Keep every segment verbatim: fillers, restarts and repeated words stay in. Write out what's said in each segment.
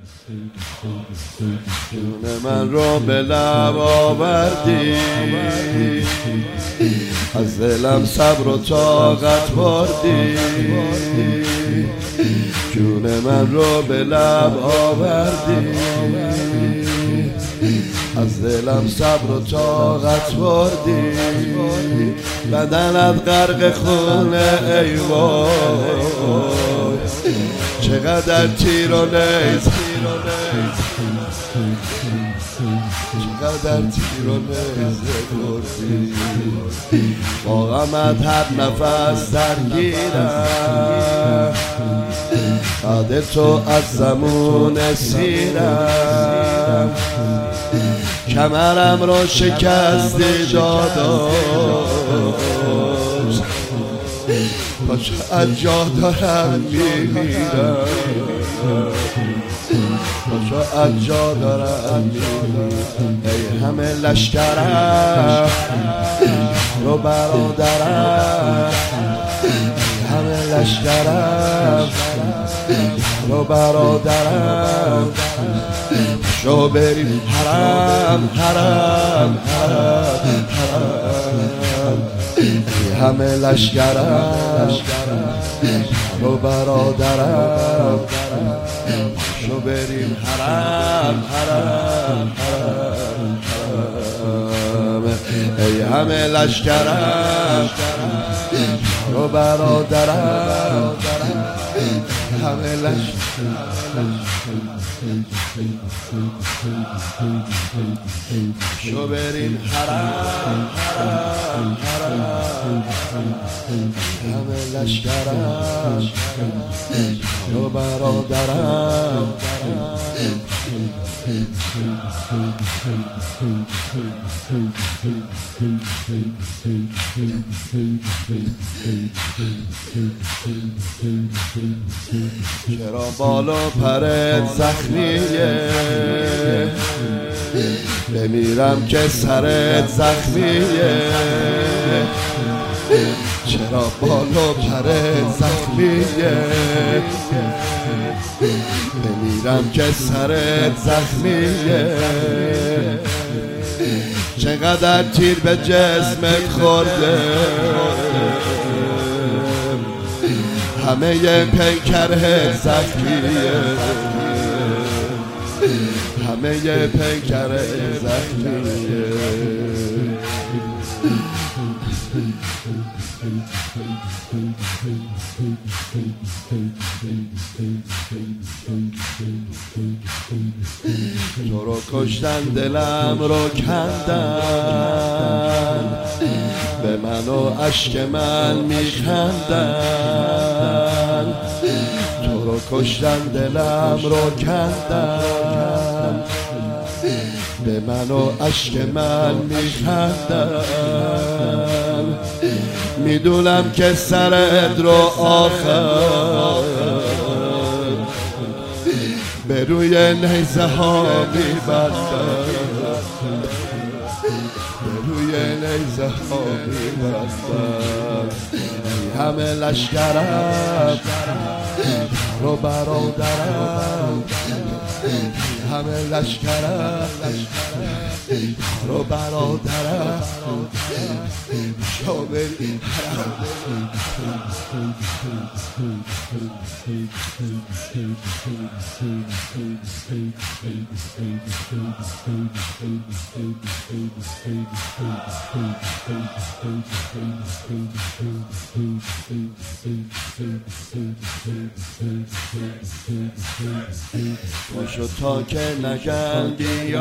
جون من رو به لب آوردی، از دلم صبر و طاقت بردی. جون من رو به لب آوردی، از دلم صبر و طاقت بردی. بدنت غرق خونه ای وای، چقدر تیر و نیز، چقدر تیر و نیز بردی. با غمت هر نفس درگیرم، یاد تو از زمون سیرم. کمرم رو شکستی داداش، پاچه از جا دارم میمیرم، پاچه از جا دارم میمیرم. ای همه لشکرم رو برادرم، همه لشکرم رو برادرم. شو بریم حرم حرم حرم حرم. همه لشکرم رو برادرم. شو بریم حرم حرم حرم حرم. ای همه لشکرم رو برادرم، همه لشکرم. شو بریم حرم حرم حرم. همه لشکرم رو برادرم. چرا بالا پرت زخمیه، بمیرم که سرت زخمیه. چرا بالا پرت زخمیه، بمیرم که سرت زخمیه. چقدر تیر به جسمت خورده، همه ی پیکرت زخمیه، همه ی پیکرت زخمیه. تو رو کشتن دلم رو کندن، به من و اشک من میخندن. تو رو کشتن دلم رو کندن، به من و اشک من میخندن. میدونم که سرت رو آخر به روی نیزه ها میبندن، به روی نیزه ها میبندن. همه لشکرم رو برادرم، همه لشکرم رو برادرم. شو بریم حرم، پاشو تا که نگن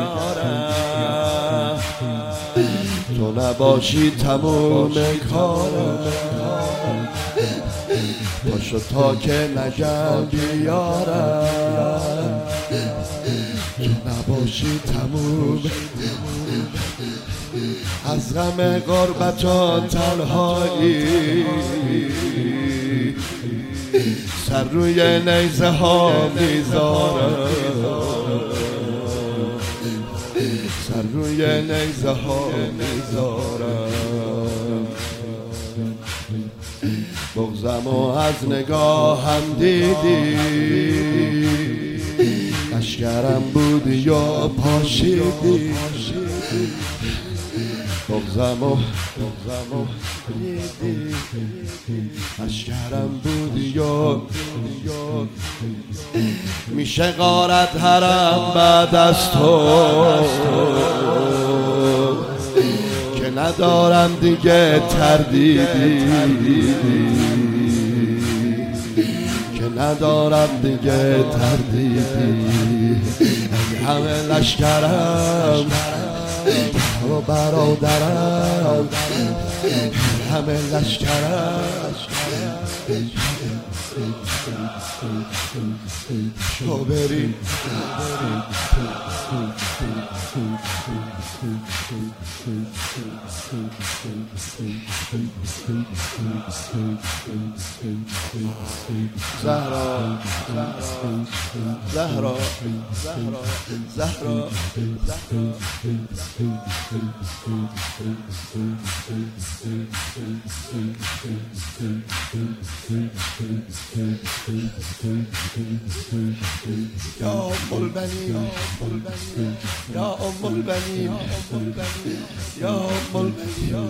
بیارم، تو نباشی تموم کارم. پاشو تا که نگن بیارم، تو نباشی تموم. از غم غربت و تنهایی سر روی نیزه ها میذارم، سر روی نیزه ها میذارم. بغضم و از نگاهم دیدی، لشکرم بودی یا پاشیدی بغزم و دیدی لشکرم بودی یا میشه غارت حرم بعد از تو که ندارم دیگه تردیدی که ندارم دیگه تردیدی ای همه لشکرم و برادرم همه لشکرم تو بری زهرا زهرا زهرا زهرا یا ام البنین یا ام البنین یا ام البنین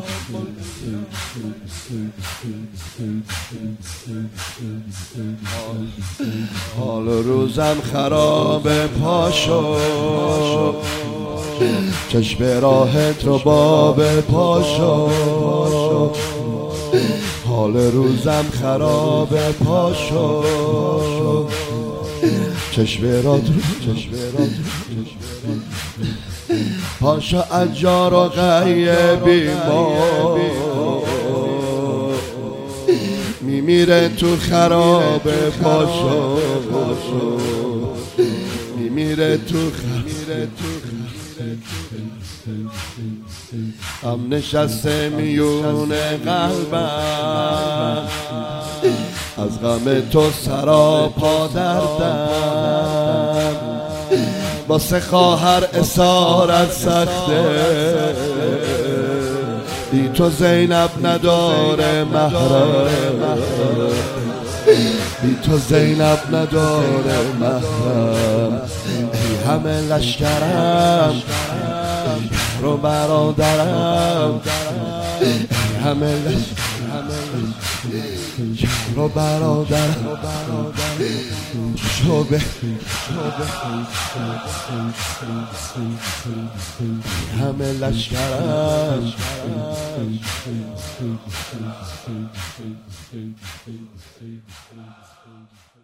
حال روزم خراب پاشو چشم راحت رو باب پاشو حال روزم خراب پاشو چشم رات چشم رات پاشو اجار و غیبی ما میمیره تو خراب پاشو میمیره تو خراب هم نشسته میون قلبم از غم تو سراپا دردم واسه خواهر اسارت سخته بی تو زینب نداره محرم بی تو زینب نداره محرم ای همه لشکرم رو برادرم ای همه لشکرم رو برادرم شبه همه لشکرم